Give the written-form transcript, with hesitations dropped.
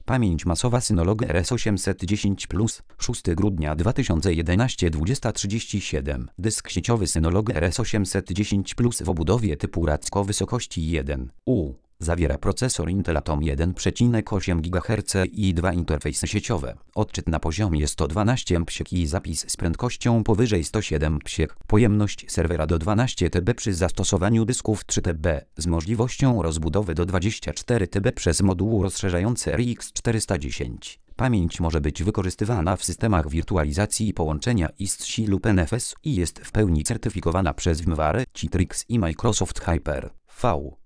Pamięć masowa Synology RS810+, 6 grudnia 2011 20:37. Dysk sieciowy Synology RS810+ w obudowie typu Racco wysokości 1U. Zawiera procesor Intel Atom 1,8 GHz i 2 interfejsy sieciowe. Odczyt na poziomie 112 psiek i zapis z prędkością powyżej 107 psiek. Pojemność serwera do 12 TB przy zastosowaniu dysków 3 TB z możliwością rozbudowy do 24 TB przez moduł rozszerzający RX 410. Pamięć może być wykorzystywana w systemach wirtualizacji i połączenia ISC lub NFS i jest w pełni certyfikowana przez VMware, Citrix i Microsoft Hyper-V.